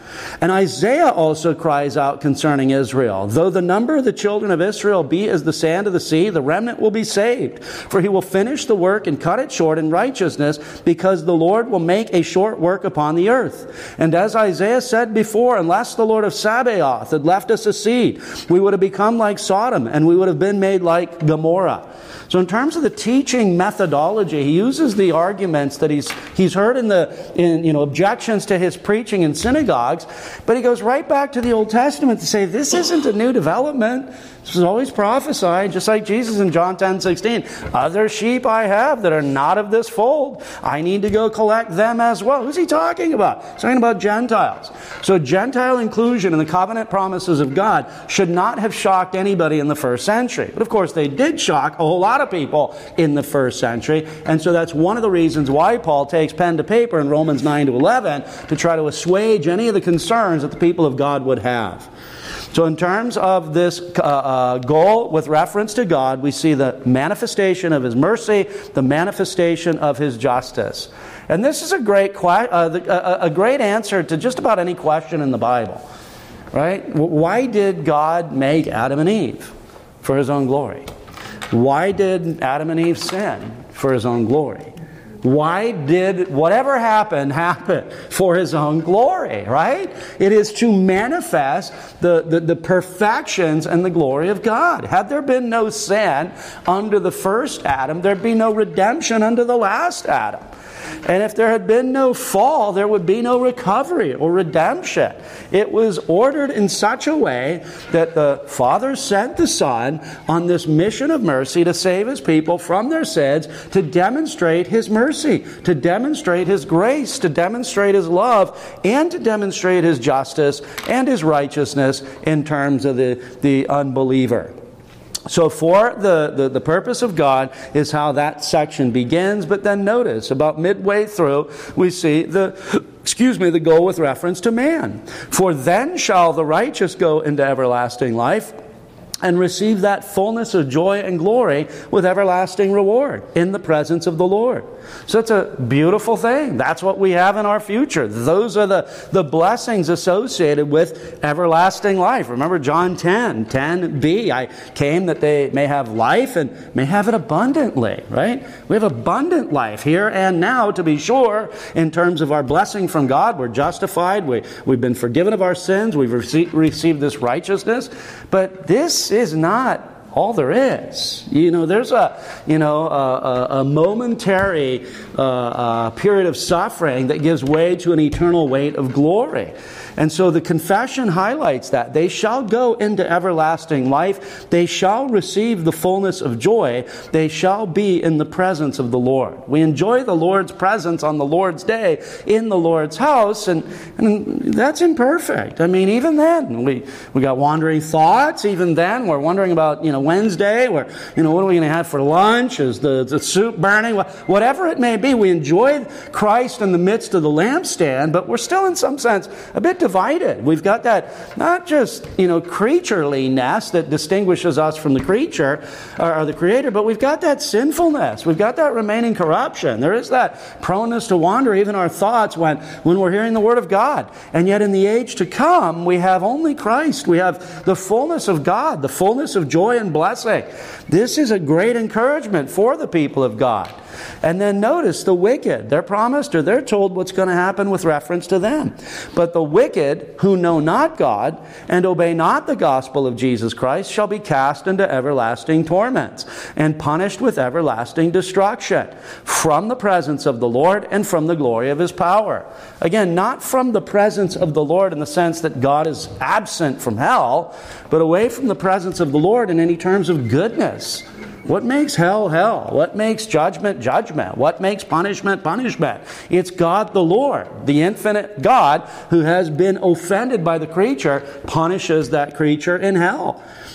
And Isaiah also cries out concerning Israel, though the number of the children of Israel be as the sand of the sea, the remnant will be saved. For he will finish the work and cut it short in righteousness, because the Lord will make a short work upon the earth. And as Isaiah said before, unless the Lord of Sabaoth had left us a seed, we would have become like Sodom, and we would have been made like Gomorrah. So in terms of the teaching methodology, he uses the arguments that he's he's heard in the in you know objections to his preaching in synagogues, but he goes right back to the Old Testament to say this isn't a new development. This was always prophesied, just like Jesus in John ten sixteen. Other sheep I have that are not of this fold. I need to go collect them as well. Who's he talking about? He's talking about Gentiles. So Gentile inclusion in the covenant promises of God should not have shocked anybody in the first century. But of course they did shock a whole lot of people in the first century. And so that's one of the reasons why Paul takes pen to paper in Romans nine to eleven to try to assuage any of the concerns that the people of God would have. So in terms of this uh, uh, goal with reference to God, we see the manifestation of His mercy, the manifestation of His justice. And this is a great, que- uh, the, a, a great answer to just about any question in the Bible. Right? Why did God make Adam and Eve? For His own glory. Why did Adam and Eve sin? For His own glory. Why did whatever happened happen? For His own glory, right? It is to manifest the, the, the perfections and the glory of God. Had there been no sin under the first Adam, there'd be no redemption under the last Adam. And if there had been no fall, there would be no recovery or redemption. It was ordered in such a way that the Father sent the Son on this mission of mercy to save His people from their sins, to demonstrate His mercy, to demonstrate His grace, to demonstrate His love, and to demonstrate His justice and His righteousness in terms of the, the unbeliever. So for the, the, the purpose of God is how that section begins. But then notice, about midway through, we see the, excuse me, the goal with reference to man. For then shall the righteous go into everlasting life, and receive that fullness of joy and glory with everlasting reward in the presence of the Lord. So it's a beautiful thing. That's what we have in our future. Those are the, the blessings associated with everlasting life. Remember John ten, ten b, I came that they may have life and may have it abundantly, right? We have abundant life here and now, to be sure, in terms of our blessing from God. We're justified. We, we've been forgiven of our sins. We've rece- received this righteousness. But this is not all there is. You know, there's a, you know, a, a momentary uh, uh, period of suffering that gives way to an eternal weight of glory. And so the confession highlights that. They shall go into everlasting life. They shall receive the fullness of joy. They shall be in the presence of the Lord. We enjoy the Lord's presence on the Lord's day in the Lord's house, and, and that's imperfect. I mean, even then, we, we got wandering thoughts. Even then, we're wondering about, you know, Wednesday, where, you know, what are we going to have for lunch? Is the, the soup burning? Whatever it may be, we enjoy Christ in the midst of the lampstand, but we're still in some sense a bit divided. We've got that not just, you know, creatureliness that distinguishes us from the creature or, or the Creator, but we've got that sinfulness. We've got that remaining corruption. There is that proneness to wander, even our thoughts, when, when we're hearing the Word of God. And yet in the age to come, we have only Christ. We have the fullness of God, the fullness of joy and blessing. This is a great encouragement for the people of God. And then notice the wicked. They're promised, or they're told what's going to happen with reference to them. But the wicked who know not God and obey not the gospel of Jesus Christ shall be cast into everlasting torments and punished with everlasting destruction from the presence of the Lord and from the glory of His power. Again, not from the presence of the Lord in the sense that God is absent from hell, but away from the presence of the Lord in any terms of goodness. What makes hell, hell? What makes judgment, judgment? What makes punishment, punishment? It's God the Lord, the infinite God, who has been offended by the creature, punishes that creature in hell.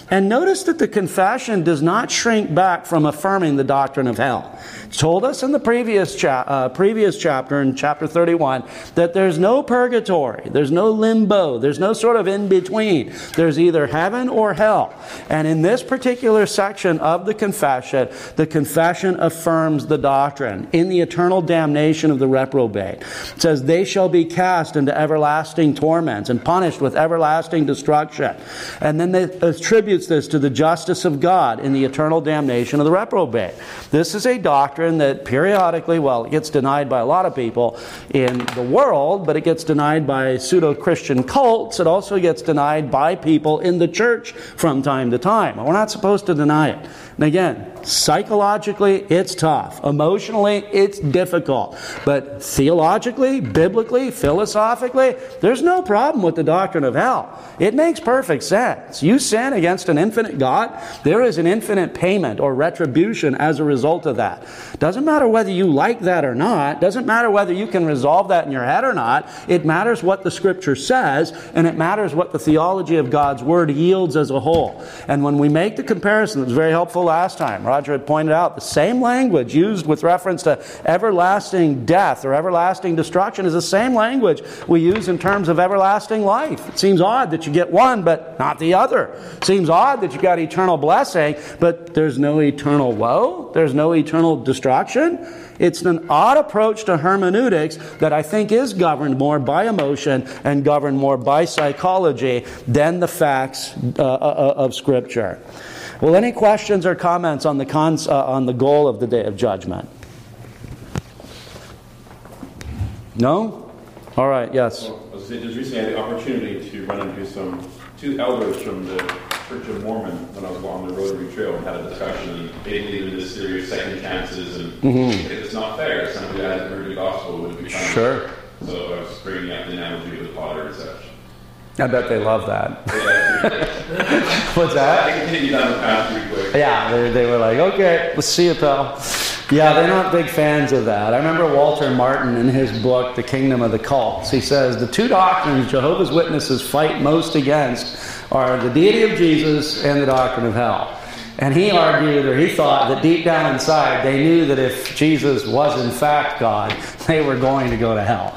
And notice that the confession does not shrink back from affirming the doctrine of hell. It's told us in the previous, cha- uh, previous chapter, in chapter thirty-one, that there's no purgatory, there's no limbo, there's no sort of in-between. There's either heaven or hell. And in this particular section of the confession, the confession affirms the doctrine in the eternal damnation of the reprobate. It says, they shall be cast into everlasting torments and punished with everlasting destruction. And then it attributes this to the justice of God in the eternal damnation of the reprobate. This is a doctrine that periodically, well, it gets denied by a lot of people in the world, but it gets denied by pseudo-Christian cults. It also gets denied by people in the church from time to time. We're not supposed to deny it. And again, psychologically, it's tough. Emotionally, it's difficult. But theologically, biblically, philosophically, there's no problem with the doctrine of hell. It makes perfect sense. You sin against an infinite God, there is an infinite payment or retribution as a result of that. Doesn't matter whether you like that or not. Doesn't matter whether you can resolve that in your head or not. It matters what the Scripture says, and it matters what the theology of God's Word yields as a whole. And when we make the comparison, it was very helpful last time. Roger had pointed out the same language used with reference to everlasting death or everlasting destruction is the same language we use in terms of everlasting life. It seems odd that you get one but not the other. It seems odd that you got eternal blessing, but there's no eternal woe. There's no eternal destruction. It's an odd approach to hermeneutics that I think is governed more by emotion and governed more by psychology than the facts uh, of Scripture. Well, any questions or comments on the cons- uh, on the goal of the Day of Judgment? No? All right, yes. Well, I was just recently I had the opportunity to run into some two elders from the Church of Mormon when I was along the Rotary Trail and had a discussion. And they believe in this theory of second chances, and mm-hmm. if it's not fair, somebody that hasn't heard the gospel would be trying sure. to. So I was bringing up the analogy of the potter and such. I bet they love that. Yeah, What's that? I continued down the path pretty quick. Yeah, they, they were like, okay, let's see you, pal. Yeah, they're not big fans of that. I remember Walter Martin in his book, The Kingdom of the Cults. He says, the two doctrines Jehovah's Witnesses fight most against are the deity of Jesus and the doctrine of hell. And he argued, or he thought, that deep down inside, they knew that if Jesus was in fact God, they were going to go to hell.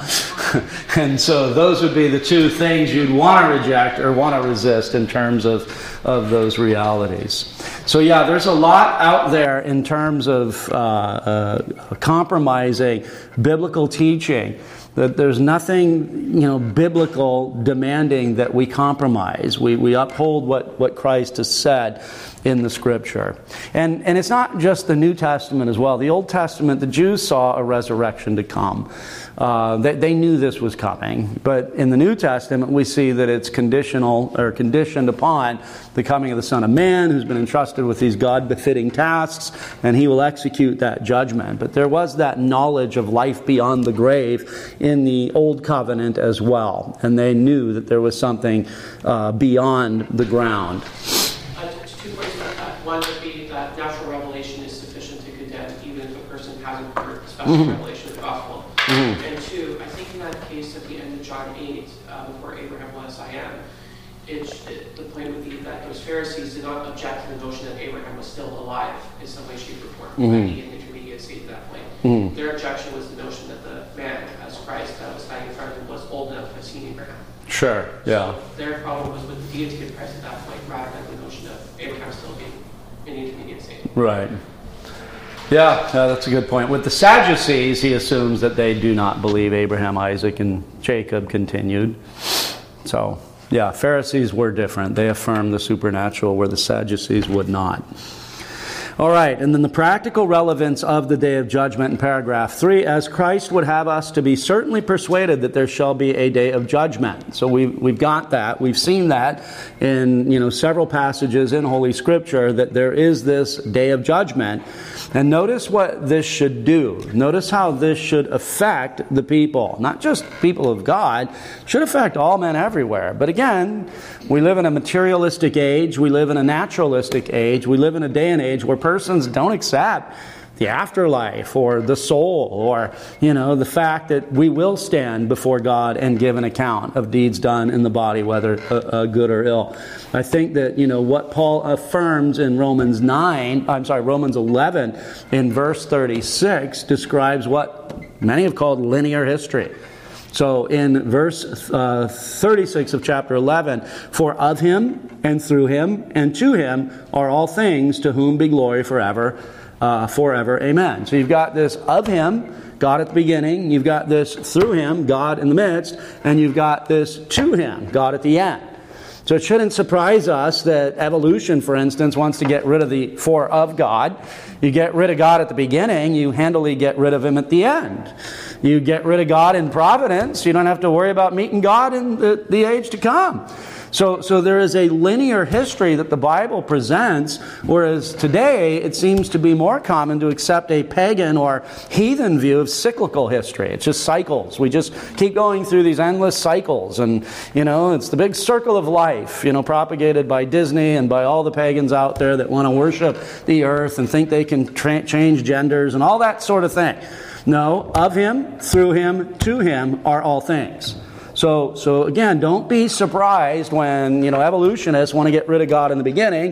And so those would be the two things you'd want to reject or want to resist in terms of, of those realities. So yeah, there's a lot out there in terms of uh, uh, compromising biblical teaching. That there's nothing, you know, biblical demanding that we compromise. We we uphold what, what Christ has said in the Scripture. And and it's not just the New Testament as well. The Old Testament, the Jews saw a resurrection to come. Uh, they, they knew this was coming. But in the New Testament, we see that it's conditional or conditioned upon the coming of the Son of Man, who's been entrusted with these God-befitting tasks, and he will execute that judgment. But there was that knowledge of life beyond the grave in the Old Covenant as well. And they knew that there was something uh, beyond the ground. Uh, two points about that. One would be that natural revelation is sufficient to condemn even if a person hasn't heard the special mm-hmm. revelation of the gospel. Mm-hmm. And two, I think in that case at the end of John eight, uh, before Abraham was, I am, it, it, the point would be that those Pharisees did not object to the notion that Abraham was still alive in some way, shape, or form, mm-hmm. maybe an intermediate state at that point. Mm-hmm. Their objection was the notion that the man, as Christ, that was standing in front of him, was old enough to have seen Abraham. Sure, yeah. So their problem was with the deity of Christ at that point, rather than the notion of Abraham still being in the intermediate state. Right. Yeah, uh, that's a good point. With the Sadducees, he assumes that they do not believe Abraham, Isaac, and Jacob continued. So, yeah, Pharisees were different. They affirmed the supernatural where the Sadducees would not. All right, and then the practical relevance of the Day of Judgment in paragraph three, as Christ would have us to be certainly persuaded that there shall be a day of judgment. So we've, we've got that. We've seen that in, you know, several passages in Holy Scripture that there is this day of judgment. And notice what this should do. Notice how this should affect the people. Not just people of God. It should affect all men everywhere. But again, we live in a materialistic age. We live in a naturalistic age. We live in a day and age where persons don't accept the afterlife or the soul, or, you know, the fact that we will stand before God and give an account of deeds done in the body, whether uh, uh, good or ill. I think that, you know, what Paul affirms in Romans nine, I'm sorry, Romans eleven in verse thirty-six describes what many have called linear history. So in verse uh, thirty-six of chapter eleven, for of him and through him and to him are all things, to whom be glory forever, uh, forever. Amen. So you've got this of him, God at the beginning. You've got this through him, God in the midst. And you've got this to him, God at the end. So it shouldn't surprise us that evolution, for instance, wants to get rid of the for of God. You get rid of God at the beginning, you handily get rid of him at the end. You get rid of God in providence, you don't have to worry about meeting God in the, the age to come. So, so there is a linear history that the Bible presents, whereas today it seems to be more common to accept a pagan or heathen view of cyclical history. It's just cycles. We just keep going through these endless cycles, and, you know, it's the big circle of life, you know, propagated by Disney and by all the pagans out there that want to worship the earth and think they can tra- change genders and all that sort of thing. No, of him, through him, to him are all things. So, so again, don't be surprised when, you know, evolutionists want to get rid of God in the beginning,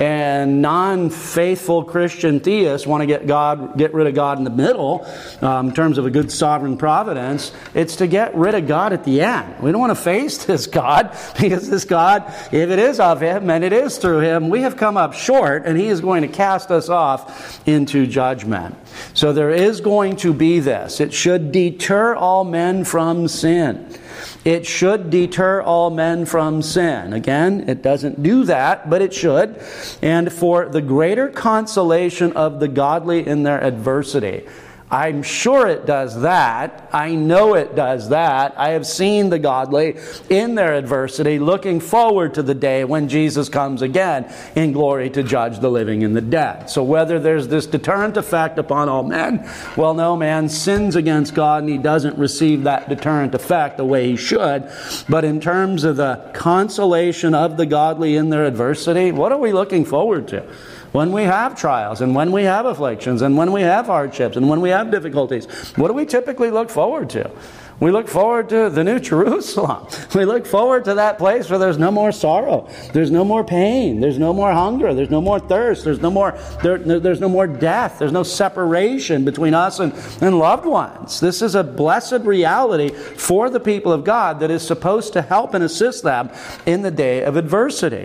and non-faithful Christian theists want to get God, get rid of God in the middle, um, in terms of a good sovereign providence. It's to get rid of God at the end. We don't want to face this God, because this God, if it is of him and it is through him, we have come up short, and he is going to cast us off into judgment. So there is going to be this. It should deter all men from sin. It should deter all men from sin. Again, it doesn't do that, but it should. And for the greater consolation of the godly in their adversity. I'm sure it does that. I know it does that. I have seen the godly in their adversity looking forward to the day when Jesus comes again in glory to judge the living and the dead. So whether there's this deterrent effect upon all men, well, no, man sins against God and he doesn't receive that deterrent effect the way he should. But in terms of the consolation of the godly in their adversity, what are we looking forward to? When we have trials, and when we have afflictions, and when we have hardships, and when we have difficulties, what do we typically look forward to? We look forward to the New Jerusalem. We look forward to that place where there's no more sorrow, there's no more pain, there's no more hunger, there's no more thirst, there's no more there, there's no more death, there's no separation between us and, and loved ones. This is a blessed reality for the people of God that is supposed to help and assist them in the day of adversity.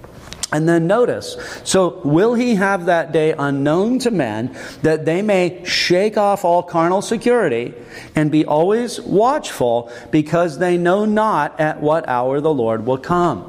And then notice, so will he have that day unknown to men, that they may shake off all carnal security and be always watchful, because they know not at what hour the Lord will come.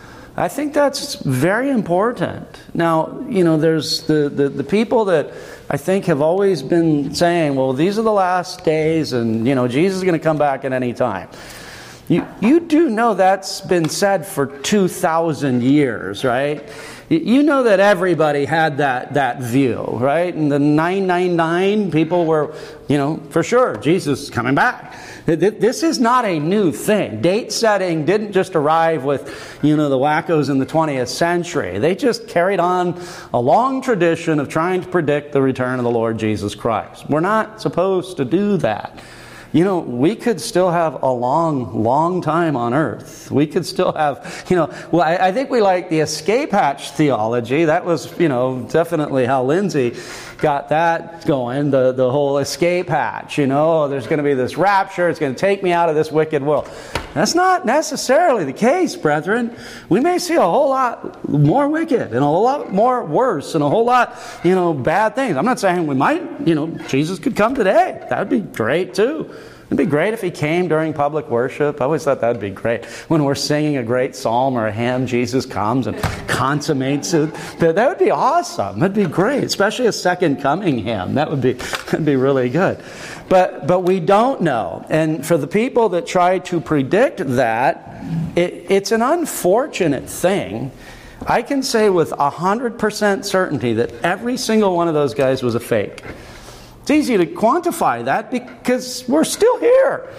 I think that's very important. Now, you know, there's the, the, the people that I think have always been saying, well, these are the last days, and, you know, Jesus is going to come back at any time. You, you do know that's been said for two thousand years, right? You know that everybody had that, that view, right? In the nine nine nine, people were, you know, for sure, Jesus is coming back. This is not a new thing. Date setting didn't just arrive with, you know, the wackos in the twentieth century. They just carried on a long tradition of trying to predict the return of the Lord Jesus Christ. We're not supposed to do that. You know, we could still have a long, long time on earth. We could still have, you know, well, I, I think we like the escape hatch theology. That was, you know, definitely how Lindsay got that going, the, the whole escape hatch. You know, there's going to be this rapture. It's going to take me out of this wicked world. That's not necessarily the case, brethren. We may see a whole lot more wicked and a whole lot more worse and a whole lot, you know, bad things. I'm not saying we might, you know, Jesus could come today. That would be great too. It'd be great if he came during public worship. I always thought that would be great. When we're singing a great psalm or a hymn, Jesus comes and consummates it. That would be awesome. That'd be great, especially a second coming hymn. That would be that'd be really good. But but we don't know. And for the people that try to predict that, it, it's an unfortunate thing. I can say with one hundred percent certainty that every single one of those guys was a fake. It's easy to quantify that because we're still here.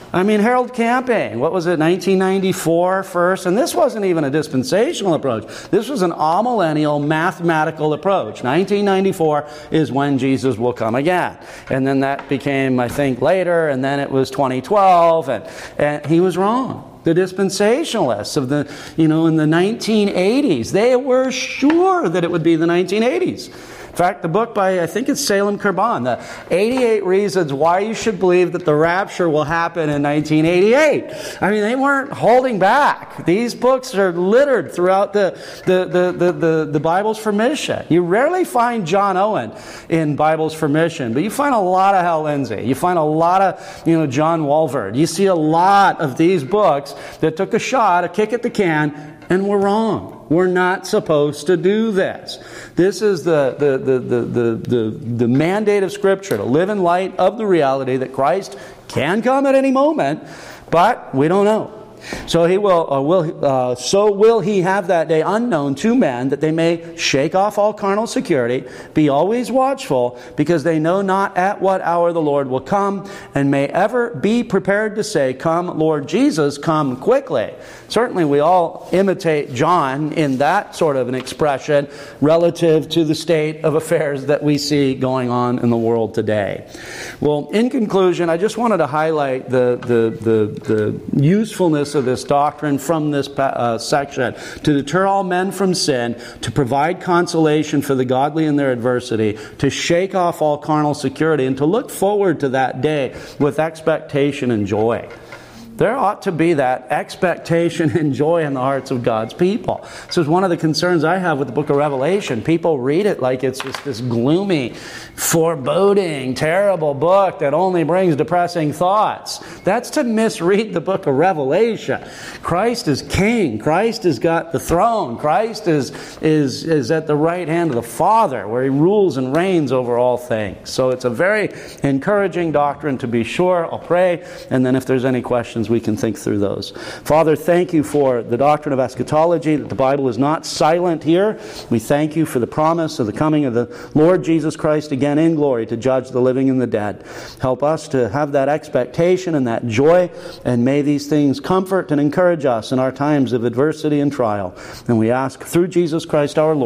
I mean, Harold Camping, what was it, nineteen ninety-four first? And this wasn't even a dispensational approach. This was an amillennial mathematical approach. nineteen ninety-four is when Jesus will come again. And then that became, I think, later, and then it was twenty twelve, and, and he was wrong. The dispensationalists of the, you know, in the nineteen eighties, they were sure that it would be the nineteen eighties. In fact, the book by, I think it's Salem Kurban, the eighty-eight Reasons Why You Should Believe That the Rapture Will Happen in nineteen eighty-eight. I mean, they weren't holding back. These books are littered throughout the, the, the, the, the, the Bibles for Mission. You rarely find John Owen in Bibles for Mission, but you find a lot of Hal Lindsey. You find a lot of, you know, John Walvoord. You see a lot of these books that took a shot, a kick at the can, and were wrong. We're not supposed to do this. This is the, the, the, the, the, the, the mandate of Scripture, to live in light of the reality that Christ can come at any moment, but we don't know. So he will, uh, will uh, so will he have that day unknown to men, that they may shake off all carnal security, be always watchful, because they know not at what hour the Lord will come, and may ever be prepared to say, "Come, Lord Jesus, come quickly." Certainly we all imitate John in that sort of an expression relative to the state of affairs that we see going on in the world today. Well, in conclusion, I just wanted to highlight the, the, the, the usefulness of this doctrine from this uh, section, to deter all men from sin, to provide consolation for the godly in their adversity, to shake off all carnal security, and to look forward to that day with expectation and joy. There ought to be that expectation and joy in the hearts of God's people. This is one of the concerns I have with the book of Revelation. People read it like it's just this gloomy, foreboding, terrible book that only brings depressing thoughts. That's to misread the book of Revelation. Christ is king. Christ has got the throne. Christ is, is, is at the right hand of the Father, where he rules and reigns over all things. So it's a very encouraging doctrine, to be sure. I'll pray, and then if there's any questions, we can think through those. Father, thank you for the doctrine of eschatology, that the Bible is not silent here. We thank you for the promise of the coming of the Lord Jesus Christ again in glory to judge the living and the dead. Help us to have that expectation and that joy, and may these things comfort and encourage us in our times of adversity and trial. And we ask through Jesus Christ our Lord,